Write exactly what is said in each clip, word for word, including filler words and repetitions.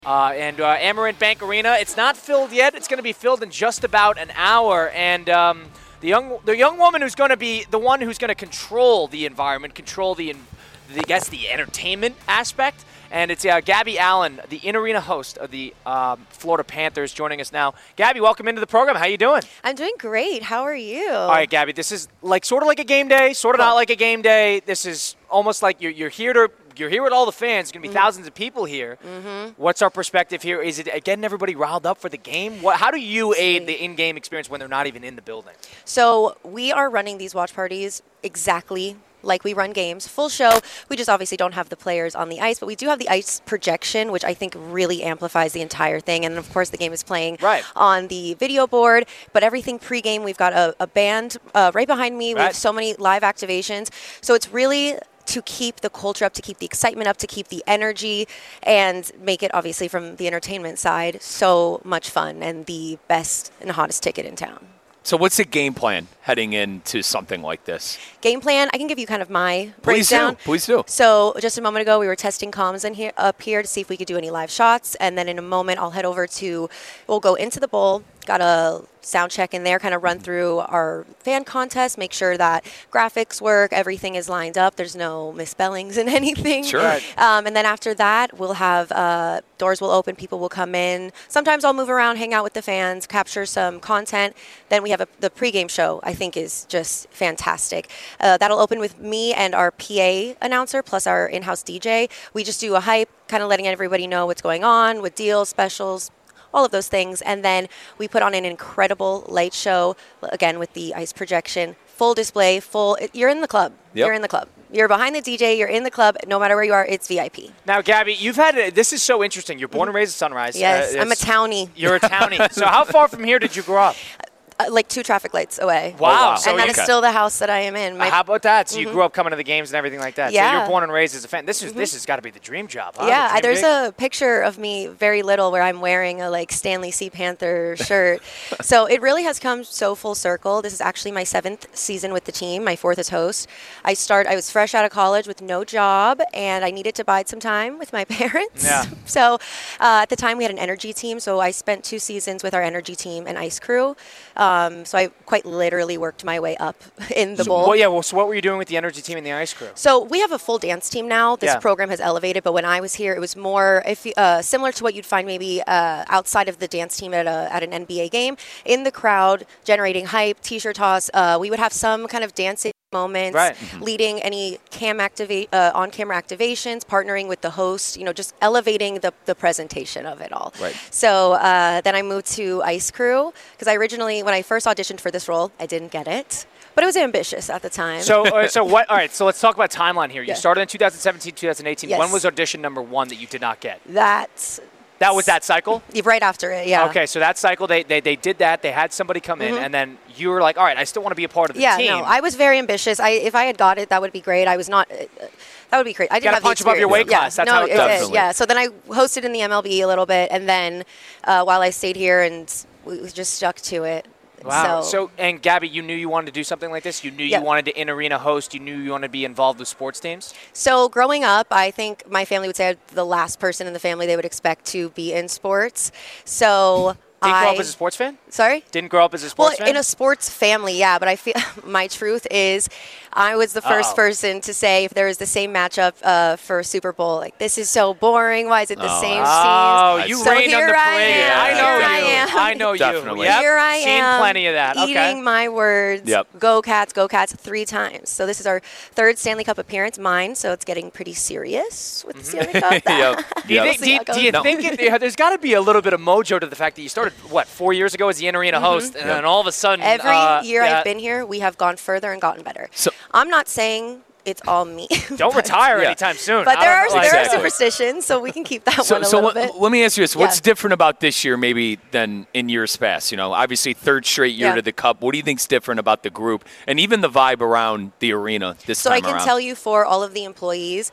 Uh, and uh, Amerant Bank Arena, it's not filled yet. It's going to be filled in just about an hour. And um, the young the young woman who's going to be the one who's going to control the environment, control the, the I guess, the entertainment aspect. And it's uh, Gabby Allen, the in-arena host of the um, Florida Panthers, joining us now. Gabby, welcome into the program. How you doing? I'm doing great. How are you? All right, Gabby, this is like sort of like a game day, sort of cool. Not like a game day. This is almost like you're, you're here to you're here with all the fans. There's going to be mm-hmm. thousands of people here. Mm-hmm. What's our perspective here? Is it getting everybody riled up for the game? What, how do you aid the in-game experience when they're not even in the building? So we are running these watch parties exactly like we run games, full show. We just obviously don't have the players on the ice, but we do have the ice projection, which I think really amplifies the entire thing. And, of course, the game is playing right. on the video board. But everything pregame, we've got a, a band uh, right behind me. Right. We have so many live activations. So it's really to keep the culture up, to keep the excitement up, to keep the energy, and make it, obviously, from the entertainment side, so much fun and the best and hottest ticket in town. So what's the game plan heading into something like this? Game plan, I can give you kind of my Please breakdown. do. Please do. So just a moment ago, we were testing comms in here, up here to see if we could do any live shots. And then in a moment, I'll head over to, we'll go into the bowl, got a sound check in there, kind of run through our fan contest, make sure that graphics work, everything is lined up, there's no misspellings in anything. Sure. Um, and then after that, we'll have, uh, doors will open, people will come in. Sometimes I'll move around, hang out with the fans, capture some content. Then we have a, the pregame show, I think is just fantastic. Uh, that'll open with me and our P A announcer, plus our in-house D J. We just do a hype, kind of letting everybody know what's going on with deals, specials, all of those things. And then we put on an incredible light show, again, with the ice projection, full display, full, you're in the club. Yep. You're in the club. You're behind the D J, you're in the club, no matter where you are, it's V I P. Now, Gabby, you've had, a, this is so interesting. You're born and raised at Sunrise. Yes, uh, I'm a townie. You're a townie. So how far from here did you grow up? Uh, like two traffic lights away. Wow. Oh, wow. So and that you, is still the house that I am in. uh, My how about that? So mm-hmm. you grew up coming to the games and everything like that. Yeah. So you're born and raised as a fan. This is mm-hmm. this has got to be the dream job, huh? Yeah, the there's gig? a picture of me very little where I'm wearing a like Stanley C. Panther shirt. So it really has come so full circle. This is actually my seventh season with the team, my fourth as host. I start. I was fresh out of college with no job, and I needed to bide some time with my parents. Yeah. So uh, at the time we had an energy team, so I spent two seasons with our energy team and ice crew. Um, so I quite literally worked my way up in the so, bowl. Well, yeah. Well, so what were you doing with the energy team and the ice crew? So we have a full dance team now. This Yeah. program has elevated, but when I was here, it was more if uh, similar to what you'd find maybe uh, outside of the dance team at a at an N B A game, in the crowd, generating hype, t-shirt toss. Uh, we would have some kind of dancing moments, Right. mm-hmm. leading any cam activate uh, on-camera activations, partnering with the host, you know, just elevating the, the presentation of it all. Right. So uh, then I moved to Ice Crew because I originally, when I first auditioned for this role, I didn't get it, but it was ambitious at the time. So, uh, so what? All right. So let's talk about timeline here. You Yeah. started in two thousand seventeen, two thousand eighteen. Yes. When was audition number one that you did not get? That's That was that cycle. right after it, yeah. Okay, so that cycle, they, they they did that. They had somebody come in, and then you were like, all right, I still want to be a part of the Yeah, team. no, I was very ambitious. I if I had got it, that would be great. I was not. Uh, that would be great. I didn't Gotta have the punch above your weight experience. class. Yeah, That's no, how it it goes. did. Definitely. Yeah. So then I hosted in the M L B a little bit, and then uh, while I stayed here, and we just stuck to it. Wow. So, So, and Gabby, you knew you wanted to do something like this? You knew Yeah. you wanted to in-arena host? You knew you wanted to be involved with sports teams? so growing up, I think my family would say I'm the last person in the family they would expect to be in sports. So Didn't I grow up as a sports fan? sorry. Didn't grow up as a Well, sports fan? in a sports family, yeah, but I feel my truth is I was the first Uh-oh. person to say if there was the same matchup uh, for Super Bowl, like, this is so boring. Why is it the Oh. same Oh, scenes? you So rained on here the I parade. am. I know Here I you. am. I know Definitely. you. Yep. Here I Seen am plenty of that. eating Okay. my words. Yep. Go Cats, go Cats three times. So this is our third Stanley Cup appearance, mine, so it's getting pretty serious with the Stanley Cup. Yep. Do you, Yep. think, do you, We'll see do you No. think it, yeah, there's got to be a little bit of mojo to the fact that you started, what, four years ago as the in-arena host, and Yep. then all of a sudden... Every uh, year yeah, I've been here, we have gone further and gotten better. So- I'm not saying it's all me. Don't but- retire Yeah. anytime soon. But I there are don't know, like- there Exactly. are superstitions, so we can keep that So, one a so little let, bit. let me ask you this. What's Yeah. different about this year maybe than in years past? You know, obviously third straight year Yeah. to the Cup. What do you think's different about the group and even the vibe around the arena this So time I can around? tell you for all of the employees,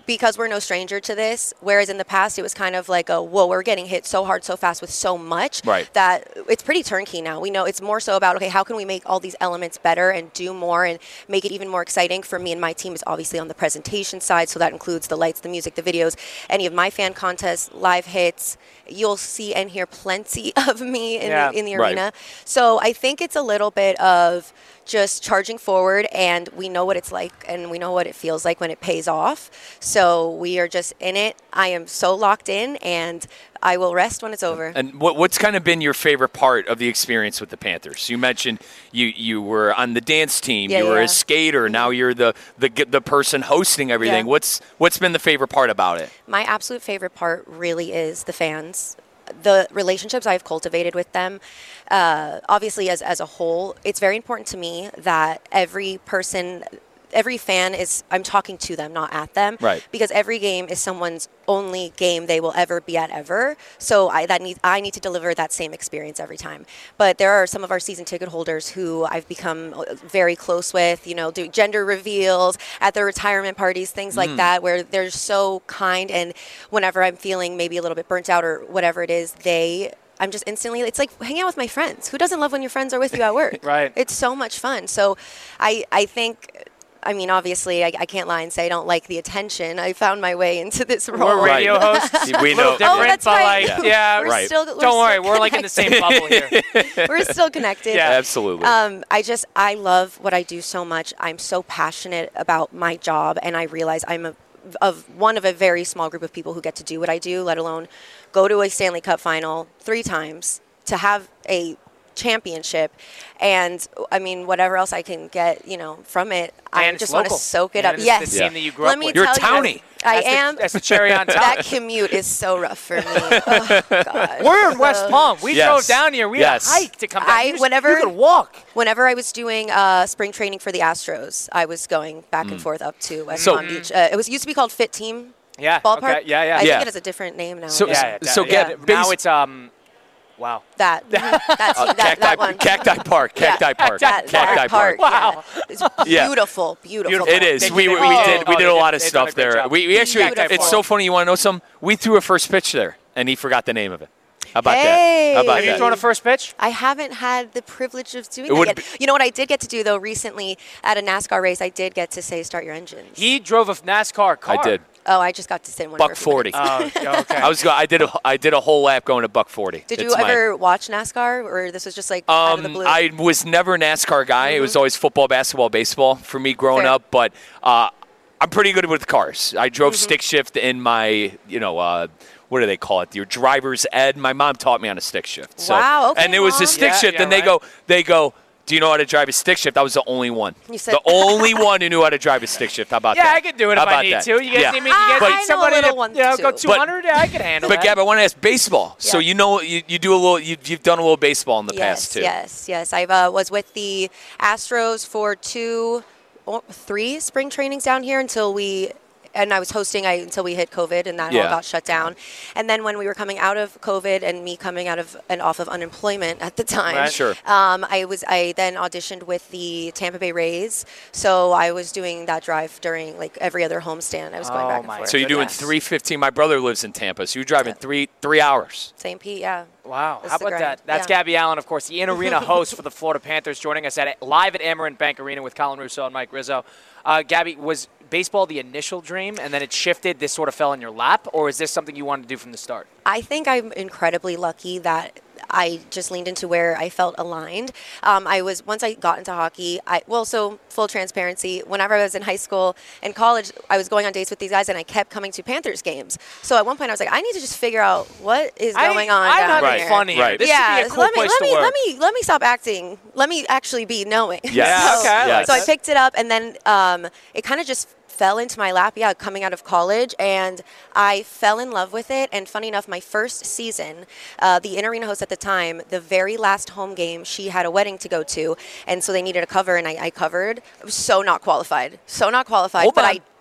because we're no stranger to this, whereas in the past it was kind of like a, whoa, we're getting hit so hard so fast with so much right. that it's pretty turnkey now. We know it's more so about, okay, how can we make all these elements better and do more and make it even more exciting? For me and my team is obviously on the presentation side, so that includes the lights, the music, the videos, any of my fan contests, live hits. You'll see and hear plenty of me in, yeah. the, in the Right. arena. So I think it's a little bit of just charging forward, and we know what it's like and we know what it feels like when it pays off. So we are just in it. I am so locked in, and I will rest when it's over. And what, what's kind of been your favorite part of the experience with the Panthers? You mentioned you, you were on the dance team, Yeah, you were yeah. a skater, now you're the, the the person hosting everything. Yeah. What's what's been the favorite part about it? My absolute favorite part really is the fans. The relationships I've cultivated with them, uh, obviously as, as a whole, it's very important to me that every person, every fan is, I'm talking to them, not at them. Right. Because every game is someone's only game they will ever be at ever. So I that need I need to deliver that same experience every time. But there are some of our season ticket holders who I've become very close with, you know, do gender reveals at their retirement parties, things like that, where they're so kind. And whenever I'm feeling maybe a little bit burnt out or whatever it is, they I'm just instantly, it's like hanging out with my friends. Who doesn't love when your friends are with you at work? Right. It's so much fun. So I I think I mean, obviously, I, I can't lie and say I don't like the attention. I found my way into this role. We're radio Right. hosts. We A little know. different, Oh, that's but right. like, Yeah. yeah, We're Right. still, we're don't still worry, we're like in the same bubble here. We're still connected. Yeah. Absolutely. Um, I just, I love what I do so much. I'm so passionate about my job, and I realize I'm a, of one of a very small group of people who get to do what I do, let alone go to a Stanley Cup final three times, to have a championship, and I mean whatever else I can get, you know, from it. I And it's just want to local. soak it And up. it's Yes. the team that you grew Let up me with. You're a tell townie. you, I That's the- am. that's the cherry on top. That commute is so rough for me. Oh, God. We're in West Palm. We Yes. drove down here. We Yes. had a hike to come down. I- You just- whenever- you could walk. Whenever I was doing uh, spring training for the Astros, I was going back and forth up to West So- Palm Beach. Uh, it was used to be called Fit Team Yeah. Ballpark. Okay. Yeah. Yeah. I Yeah. think it has a different name now. So- yeah, yeah, so yeah. get now base- it's um, wow. that, that, that, Uh, that, Cacti, that one. Cacti Park. Yeah. Cacti Park. That, Cacti that Park. part. Wow. Yeah. It's Yeah. beautiful, beautiful. Beautiful. It is. They- We, they we, really we did. did we Oh, did they a did- lot of they've done a stuff great there. job. We, we actually Beautiful. it's so funny. You want to know something? We threw a first pitch there, and he forgot the name of it. How about Hey. that? How about Have you that? thrown a first pitch? I haven't had the privilege of doing It that would yet. be- You know what I did get to do, though, recently at a NASCAR race? I did get to say, start your engines. He drove a NASCAR car. I did. Oh, I just got to sit in one Buck for a few forty. minutes. Oh, okay. I was. go- I did. A, I did a whole lap going to Buck forty. Did It's you my- ever watch NASCAR, or this was just like out of the Um, blue? I was never a NASCAR guy. It was always football, basketball, baseball for me growing Fair. up. But uh, I'm pretty good with cars. I drove stick shift in my, you know, uh, what do they call it? Your driver's ed. My mom taught me on a stick shift. So, Wow, okay, and it was a Mom. stick Yeah, shift, yeah, and they right. go, they go. Do you know how to drive a stick shift? I was the only one. You said- the only one who knew how to drive a stick shift. How about Yeah, that? I could do it How if I about need that? to. You guys Yeah. need me? You I- guys I need know a somebody little to one, you know, go too. two hundred? Yeah, I can handle But that. Gab, I want to ask baseball. So Yeah. you know you, you do a little. You, you've done a little baseball in the yes, past too. Yes, yes. I uh, was with the Astros for two, or three spring trainings down here until we, and I was hosting I, until we hit COVID, and that Yeah. all got shut down. And then when we were coming out of COVID and me coming out of and off of unemployment at the time, Right. Sure. Um, I was I then auditioned with the Tampa Bay Rays, so I was doing that drive during like every other homestand. I was going Oh, back and my forth. So you're doing Goodness. three fifteen. My brother lives in Tampa, so you're driving three three hours. Saint Pete, yeah. Wow, That's how the about grind. that? That's Yeah. Gabby Allen, of course, the in-arena host for the Florida Panthers, joining us at live at Amerant Bank Arena with Colin Russo and Mike Rizzo. Uh, Gabby, was baseball the initial dream, and then it shifted, this sort of fell in your lap, or is this something you wanted to do from the start? I think I'm incredibly lucky that I just leaned into where I felt aligned. Um, I was once I got into hockey. I well, so full transparency. Whenever I was in high school and college, I was going on dates with these guys, and I kept coming to Panthers games. So at one point, I was like, I need to just figure out what is I- going on I'm down not Right, here. funny. right. This yeah, should be a so cool let me place let to me work. let me let me stop acting. Let me actually be knowing. Yes. so, Okay, I like so I that. picked it up, and then um, it kind of just fell into my lap, yeah, coming out of college, and I fell in love with it. And funny enough, my first season, uh, the in-arena host at the time, the very last home game, she had a wedding to go to, and so they needed a cover, and I, I covered. I was so not qualified, so not qualified, Hold but on. I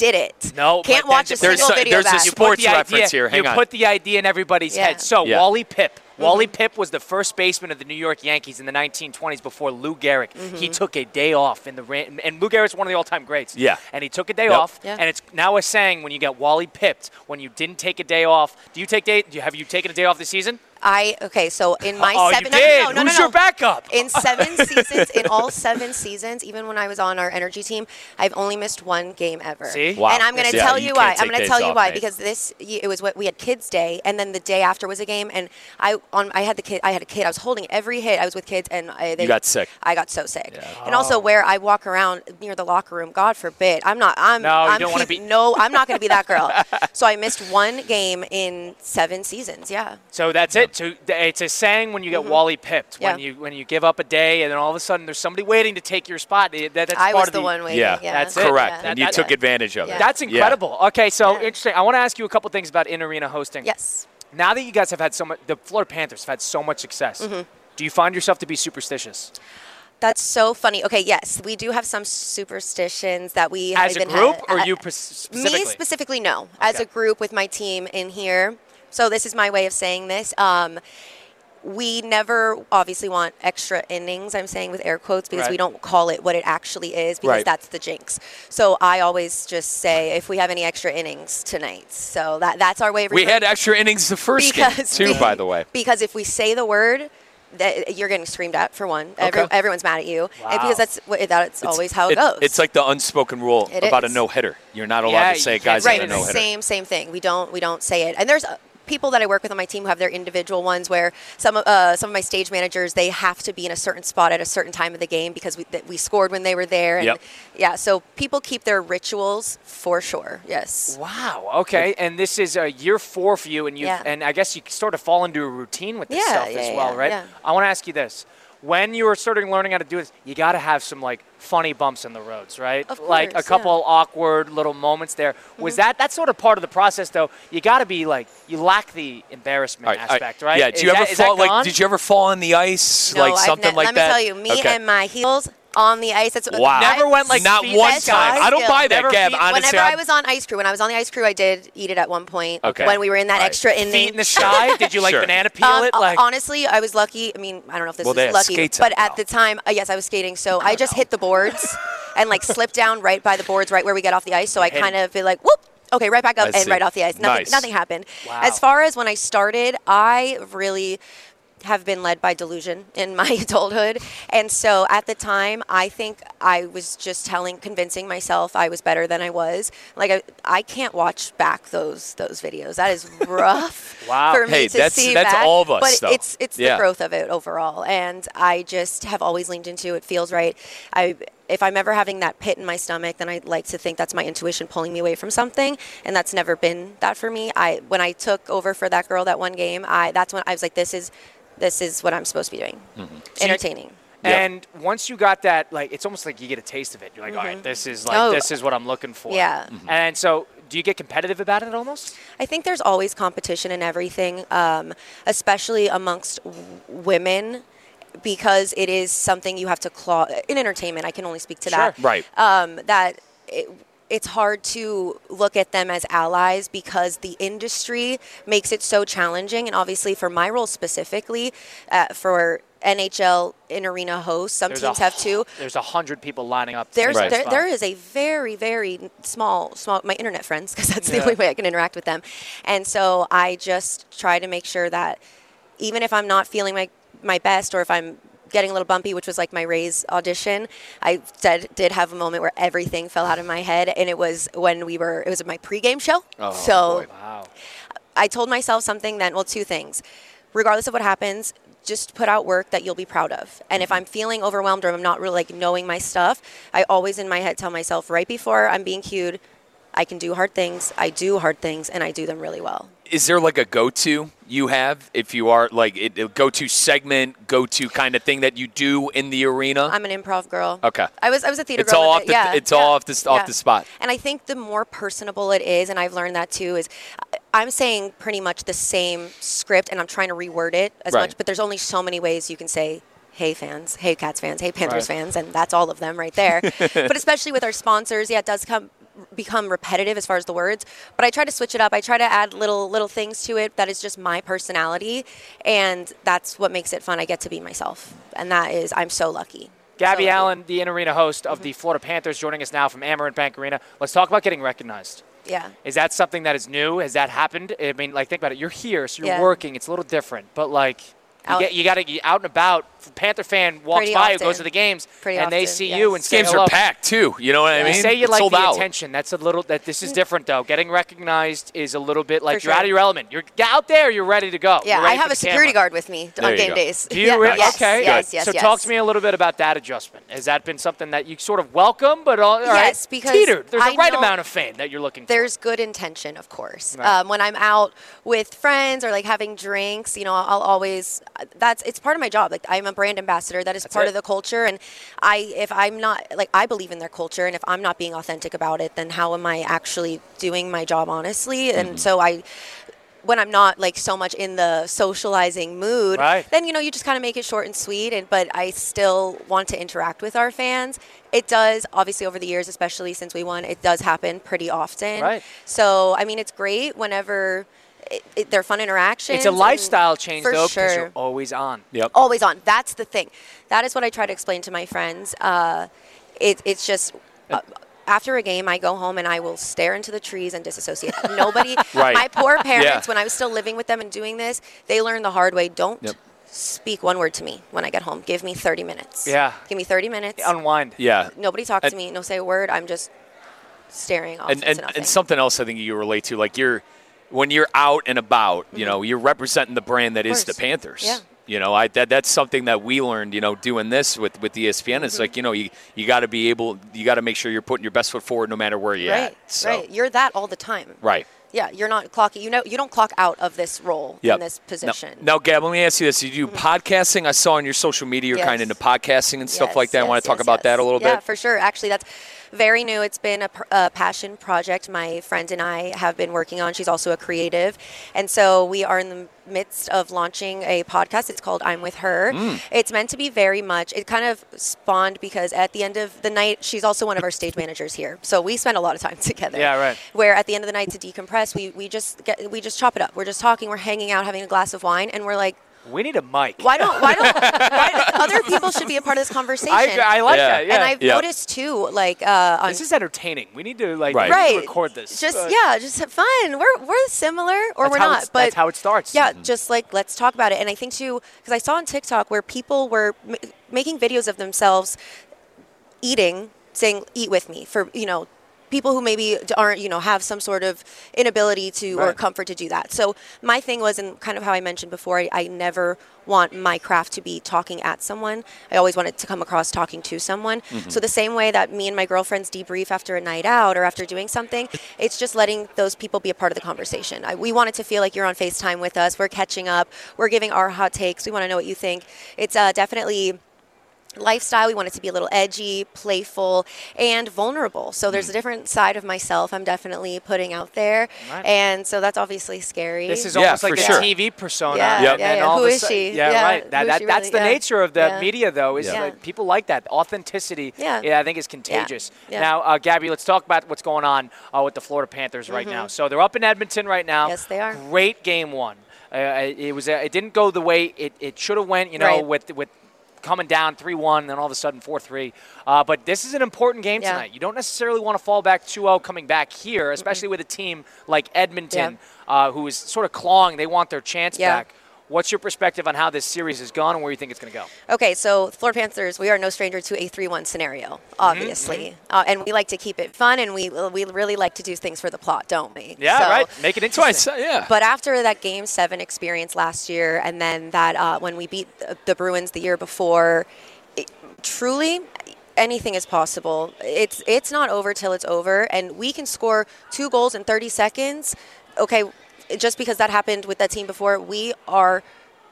did it. No, Can't but watch then a there's single so- video there's a back. sp- Sports you put the reference idea, here. Hang you on. put the idea in everybody's Yeah. head. So Yeah. Wally Pipp. Wally Mm-hmm. Pipp was the first baseman of the New York Yankees in the nineteen twenties before Lou Gehrig. Mm-hmm. He took a day off in the rain, and Lou Gehrig's one of the all-time greats. Yeah. And he took a day Yep. off, Yeah. and it's now a saying when you get Wally Pipped, when you didn't take a day off. Do you take day? Do you, have you taken a day off this season? I okay, so in my oh, seven you no, did. no, no, no, Who's no, your backup? In seven seasons, in all seven seasons, even when I was on our energy team, I've only missed one game ever. See? Wow. And I'm going to Yeah, tell you you can't why. take I'm going to days tell you off, why mate. because this it was what we had Kids Day, and then the day after was a game, and I on I had the kid. I had a kid. I was holding every hit. I was with kids, and I, they, You got sick. I got so sick. Yeah. And also where I walk around near the locker room, God forbid, I'm not. I'm. No, you I'm don't wanna keep- be- No, I'm not going to be that girl. So I missed one game in seven seasons. Yeah. So that's it. So th- it's a saying when you get Wally Pipped, when Mm-hmm. Yeah. you when you give up a day, and then all of a sudden there's somebody waiting to take your spot. That, that's I part was of the, the one waiting. Yeah, Yeah, That's it. correct. Yeah. And you That- took that- advantage of Yeah. it. That's Yeah. incredible. Okay, so Yeah. interesting. I want to ask you a couple things about in-arena hosting. Yes. Now that you guys have had so much, the Florida Panthers have had so much success. Mm-hmm. Do you find yourself to be superstitious? That's so funny. Okay, yes, we do have some superstitions that we As a even group, had- or uh, you pers- specifically? Me specifically, no. As Okay. a group with my team in here. So this is my way of saying this. Um, we never obviously want extra innings, I'm saying with air quotes, because Right. we don't call it what it actually is, because Right. that's the jinx. So I always just say if we have any extra innings tonight. So that that's our way of We referring had extra innings the first game, because too, we- by the way. Because if we say the word, that you're getting screamed at for one. Every, Okay. everyone's mad at you, and Wow. because that's what- that's always how it, It- goes. It's like the unspoken rule It about is. a no-hitter. You're not allowed Yeah, to say, you can't guys, say got right. a no-hitter. Same same thing. We don't we don't say it. And there's uh, people that I work with on my team who have their individual ones where some of uh, some of my stage managers, they have to be in a certain spot at a certain time of the game because we that we scored when they were there. And Yep. yeah, so people keep their rituals for sure. Yes. Wow. Okay. And this is uh, year four for you, and you Yeah. and I guess you sort of fall into a routine with this Yeah, stuff yeah, as yeah, well, right? yeah. I want to ask you this: when you were starting learning how to do this, you got to have some like funny bumps in the roads, right? Of like a course, couple yeah. awkward little moments there. Was that that's sort of part of the process, though? You got to be like you lack the embarrassment All right, all right. aspect, right? Yeah. Did Is you ever that- is that fall? Like, gone? did you ever fall on the ice? No, like I've something ne- like let that? me tell you, me Okay. and my heels on the ice. That's Wow. Never went like not feet one best time. guys I don't skill. buy that, Never Gab. feet- Honestly, Whenever I I'm- was on ice crew, when I was on the ice crew, I did eat it at one point. Okay. When we were in that All right. extra inning. feet in the shy? Did you like Sure. banana peel Um, it? uh, Like honestly, I was lucky. I mean, I don't know if this Well, they is have lucky, skates but out at now. the time, uh, yes, I was skating. So I, just hit the boards and like slipped down right by the boards, right where we get off the ice. So I hit kind it. of feel like, whoop, okay, right back up I and see. right off the ice. Nothing, Nice. nothing happened. Wow. As far as when I started, I really have been led by delusion in my adulthood. And so at the time, I think I was just telling, convincing myself I was better than I was. Like I, I can't watch back those those videos. That is rough Wow. for me Hey, to that's- see that's back. all of us, But though. it's it's Yeah. the growth of it overall, and I just have always leaned into it. Feels right. I if I'm ever having that pit in my stomach, then I like to think that's my intuition pulling me away from something, and that's never been that for me. I when I took over for that girl that one game, I that's when I was like, this is this is what I'm supposed to be doing, Mm-hmm. entertaining. Yep. And once you got that, like, it's almost like you get a taste of it. You're like, all right, this is like, Oh. this is what I'm looking for. Yeah. Mm-hmm. And so, do you get competitive about it almost? I think there's always competition in everything, um, especially amongst w- women, because it is something you have to claw in entertainment. I can only speak to that. Sure. Right. Um, that it, it's hard to look at them as allies because the industry makes it so challenging. And obviously, for my role specifically, uh, for N H L in arena hosts, some There's teams a, have two. There's a hundred people lining up. to There's take that there, spot. there is a very very small small my internet friends because that's the Yeah. only way I can interact with them, and so I just try to make sure that even if I'm not feeling my my best or if I'm getting a little bumpy, which was like my Rays audition, I said did have a moment where everything fell out of my head, and it was when we were it was my pregame show. Oh, so boy. Wow. I told myself something then, well, two things. Regardless of what happens, just put out work that you'll be proud of. And if I'm feeling overwhelmed or I'm not really like knowing my stuff, I always in my head tell myself right before I'm being cued, I can do hard things, I do hard things, and I do them really well. Is there like a go-to you have if you are like it, a go-to segment, go-to kind of thing that you do in the arena? I'm an improv girl. Okay. I was I was a theater It's girl. all with off it. the- yeah, it's yeah, all off the- off yeah. the spot. And I think the more personable it is, and I've learned that too, is I'm saying pretty much the same script, and I'm trying to reword it as Right. much. But there's only so many ways you can say, "Hey fans, hey Cats fans, hey Panthers Right. fans," and that's all of them right there. But especially with our sponsors, yeah, it does come become repetitive as far as the words, but I try to switch it up. I try to add little little things to it that is just my personality, and that's what makes it fun. I get to be myself, and that is, I'm so lucky. Gabby so lucky. Allen, the in-arena host of mm-hmm. the Florida Panthers, joining us now from Amerant Bank Arena. Let's talk about getting recognized. Yeah. Is that something that is new? Has that happened? I mean, like, think about it. You're here, so you're yeah. working. It's a little different, but like, you, out. get, you got to get out and about. Panther fan walks Pretty by often. who goes to the games, Pretty and often, they see yes. you and say games hello. are packed too. You know what I mean? You say you it's like sold the out. attention. That's a little. That this is different though. Getting recognized is a little bit like For you're sure. out of your element. You're out there. You're ready to go. Yeah, You're ready I have for a the security camera. guard with me There on you game go. days. Do you yeah. really? Yes, Okay. Yes, yes, so yes. talk to me a little bit about that adjustment. Has that been something that you sort of welcome, but all, all Yes, right, because teetered? There's a I right know amount of fame that you're looking for. There's good intention, of course. Right. Um, when I'm out with friends or like having drinks, you know, I'll always that's it's part of my job. Like I'm a brand ambassador. That is That's part it. of the culture, and I if I'm not like I believe in their culture, and if I'm not being authentic about it, then how am I actually doing my job honestly? Mm-hmm. And so I. When I'm not like so much in the socializing mood, Right. then you know you just kind of make it short and sweet. And but I still want to interact with our fans. It does, obviously, over the years, especially since we won, it does happen pretty often. Right. So I mean, it's great whenever it, it, they're fun interactions. It's a and- lifestyle change for though, because sure. you're always on. Yep. Always on. That's the thing. That is what I try to explain to my friends. Uh, it, it's just. Uh, After a game, I go home and I will stare into the trees and disassociate. Nobody, Right. my poor parents, Yeah. when I was still living with them and doing this, they learned the hard way. Don't Yep. speak one word to me when I get home. Give me thirty minutes. Yeah. Give me thirty minutes. Unwind. Yeah. Nobody talk And- to me. No say a word. I'm just staring off and into and, nothing. and something else I think you relate to, like you're when you're out and about, you know, you're representing the brand that is the course. Panthers. Yeah. You know, I that, that's something that we learned, you know, doing this with, with E S P N. Mm-hmm. It's like, you know, you you got to be able, you got to make sure you're putting your best foot forward no matter where you're right, at. So, right. You're that all the time. Right. Yeah, you're not clocking. You know, you don't clock out of this role Yep. in this position. Now, now, Gab, let me ask you this. You do podcasting. I saw on your social media you're Yes. kind of into podcasting and stuff Yes, like that. I yes, want to talk yes, about yes. that a little yeah, bit. for sure. Actually, that's very new. It's been a, pr- a passion project my friend and I have been working on. She's also a creative. And so we are in the midst of launching a podcast. It's called I'm With Her. Mm. It's meant to be very much, it kind of spawned because at the end of the night, she's also one of our stage managers here. So we spend a lot of time together. Yeah, right. Where at the end of the night to decompress, we, we just get, we just chop it up. We're just talking, we're hanging out, having a glass of wine, and we're like, We need a mic. why don't why don't why, other people should be a part of this conversation? I, I like Yeah. that. Yeah. And I've Yeah. noticed too, like uh, on this is entertaining. We need to like Right. we need to right, record this. Just Uh, yeah, just have fun. We're we're similar or that's we're how not, it's- but that's how it starts. yeah, just like let's talk about it. And I think too, because I saw on TikTok where people were m- making videos of themselves eating, saying "eat with me" for you know. People who maybe d- aren't, you know, have some sort of inability to or Right. comfort to do that. So my thing was, and kind of how I mentioned before, I, I never want my craft to be talking at someone. I always want it to come across talking to someone. So the same way that me and my girlfriends debrief after a night out or after doing something, it's just letting those people be a part of the conversation. I, we want it to feel like you're on FaceTime with us. We're catching up. We're giving our hot takes. We want to know what you think. It's uh, definitely lifestyle. We want it to be a little edgy, playful, and vulnerable. So there's a different side of myself I'm definitely putting out there. Right. And so that's obviously scary. This is Yeah, almost like for the sure. T V persona. Yeah, Yep. And yeah, then yeah. all Who of a is sudden- she? Yeah, Yeah, right. who That, is that, she that's really? the Yeah. nature of the Yeah. media, though, is Yeah. like people like that. Authenticity, Yeah. I think, is contagious. Yeah. Now, uh, Gabby, let's talk about what's going on uh, with the Florida Panthers right now. So they're up in Edmonton right now. Mm-hmm. Yes, they are. Great game one. Uh, it was. Uh, it didn't go the way it, it should have went, you know, Right. with with coming down three one, then all of a sudden four three. Uh, but this is an important game Yeah. tonight. You don't necessarily want to fall back two oh coming back here, especially with a team like Edmonton, uh, who is sort of clawing. They want their chance Yeah. back. What's your perspective on how this series has gone and where you think it's going to go? Okay, so Florida Panthers, we are no stranger to a three one scenario, obviously. Uh, and we like to keep it fun, and we we really like to do things for the plot, don't we? Yeah, So- right. Make it That's why I interesting. said, yeah. But after that Game seven experience last year, and then that uh, when we beat the, the Bruins the year before, it, truly anything is possible. It's it's not over till it's over, and we can score two goals in thirty seconds. Okay, just because that happened with that team before, we are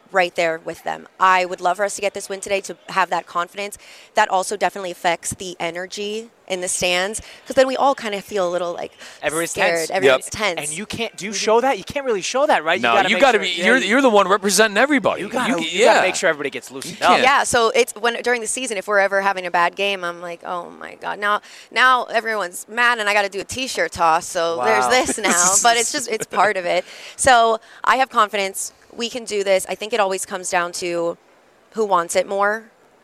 right there with them. I would love for us to get this win today to have that confidence. That also definitely affects the energy in the stands because then we all kind of feel a little like Everybody's scared. tense. Everyone's Yep. tense. And you can't. Do you show that? You can't really show that, right? No, gotta you make got to sure- be. yeah, You're you're the one representing everybody. You got to. You- You got to yeah. make sure everybody gets loosened You up. can't. Yeah, so it's when during the season, if we're ever having a bad game, I'm like, oh my god, now now everyone's mad, and I got to do a T-shirt toss. So Wow. there's this now, but it's just it's part of it. So I have confidence we can do this. I think it always comes down to who wants it more,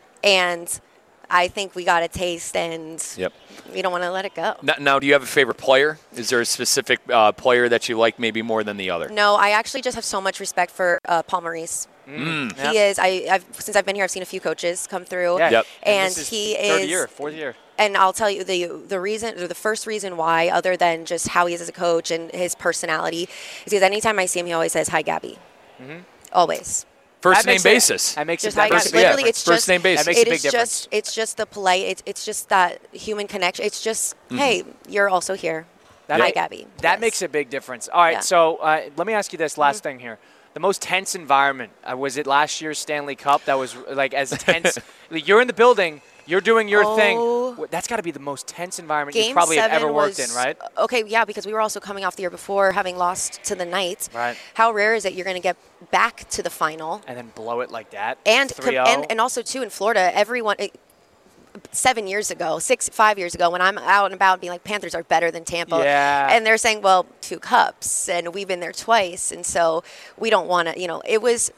and I think we got a taste, and Yep. we don't want to let it go. Now, now, do you have a favorite player? Is there a specific uh, player that you like maybe more than the other? No, I actually just have so much respect for uh, Paul Maurice. Mm. Yeah. He is. I, I've since I've been here, I've seen a few coaches come through, Yeah. Yep. and, this is he third is. year, fourth year. And I'll tell you the the reason, or the first reason why, other than just how he is as a coach and his personality, is because anytime I see him, he always says, "Hi, Gabby." Mm-hmm. Always. First That name makes a- basis. That makes Just it hi, that Gabby. makes a big Literally, difference. it's First just name basis. That makes a it big is difference. just it's just the polite. It's it's just that human connection. It's just hey, you're also here. That Hi, ma- Gabby. That Yes. makes a big difference. All right, Yeah. so uh, let me ask you this last thing here. The most tense environment, uh, was it last year's Stanley Cup that was like as tense? Like, you're in the building, you're doing your Oh. thing. W- That's got to be the most tense environment you Game probably have seven ever worked was, in, right? Okay, yeah, because we were also coming off the year before having lost to the Knights. Right. How rare is it you're going to get back to the final? And then blow it like that. And, com- three oh. and and also too in Florida, everyone it, seven years ago, six five years ago, when I'm out and about being like Panthers are better than Tampa, Yeah. and they're saying, well, two cups, and we've been there twice, and so we don't want to. You know, it was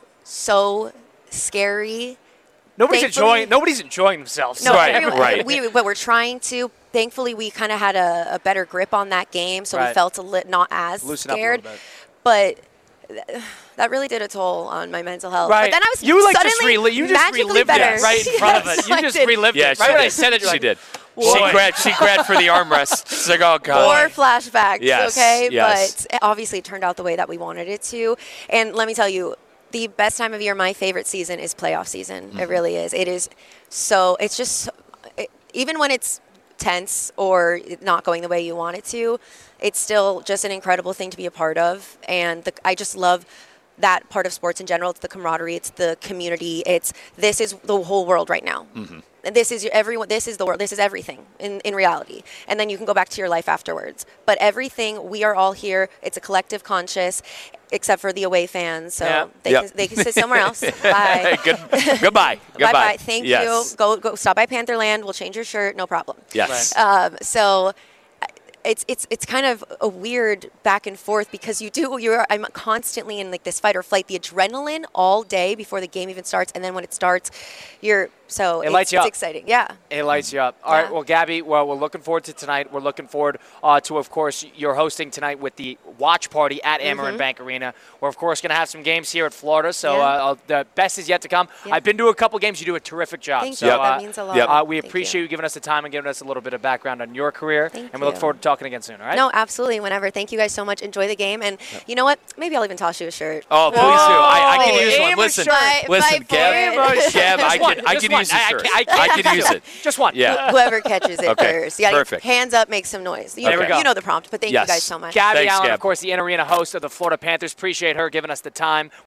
so scary. nobody's thankfully- enjoying. Nobody's enjoying themselves. No, Right, everyone- right. We, but we're trying to. Thankfully, we kind of had a, a better grip on that game, so Right. we felt a lit, not as Loosen up a scared. little bit. But th- that really did a toll on my mental health. Right. But then I was you like just suddenly reli- you just magically relived better. it right in front of Yes, it. You I just did. relived Yeah, it. she Right when did. I said it, you're she like, did. Boy. She grabbed. She grabbed for the armrest. She's like, oh god. More flashbacks, Yes, okay? yes. But obviously it turned out the way that we wanted it to. And let me tell you, the best time of year, my favorite season is playoff season. Mm-hmm. It really is. It is so, it's just, so- it, even when it's tense or not going the way you want it to, it's still just an incredible thing to be a part of. And the, I just love that part of sports in general. It's the camaraderie, it's the community, it's this is the whole world right now. Mm-hmm. And this is your, everyone. This is the world. This is everything in, in reality. And then you can go back to your life afterwards. But everything, we are all here. It's a collective conscious, except for the away fans. So Yeah. they, Yep. can, they can sit somewhere else. Bye. Good, goodbye. Goodbye. Bye-bye. Thank Yes. you. Go go stop by Pantherland. We'll change your shirt. No problem. Yes. Um, so it's it's it's kind of a weird back and forth because you do you're I'm constantly in like this fight or flight, the adrenaline all day before the game even starts, and then when it starts, you're so It it's, lights you it's up. exciting. Yeah. It lights you up. All right, Yeah. well, Gabby, well, we're looking forward to tonight. We're looking forward uh, to, of course, you're hosting tonight with the watch party at Amerant Bank Arena. We're, of course, going to have some games here at Florida, so Mm-hmm. Yeah. uh, uh, the best is yet to come. Yeah. I've been to a couple games. You do a terrific job. Thank so, you. uh, That means a lot. Yep. Uh, we Thank appreciate you. you giving us the time and giving us a little bit of background on your career, Thank and we look you. forward to talking again soon, all right? No, absolutely. Whenever. Thank you guys so much. Enjoy the game, and you know what? Maybe I'll even toss you a shirt. Oh, please do. I, I can use one. Aim a Listen, shirt. Bye- listen, bye, Gab. boys. Gab, I Just one, can, I just can one. use a I- I shirt. can't- I can't I can do use it. it. Just one. Yeah. Whoever catches it Okay, first. You gotta perfect. Hands up, make some noise. You, There we go. You know the prompt, but thank Yes. you guys so much. Gabby Thanks, Allen, Gab. of course, the in-arena host of the Florida Panthers. Appreciate her giving us the time.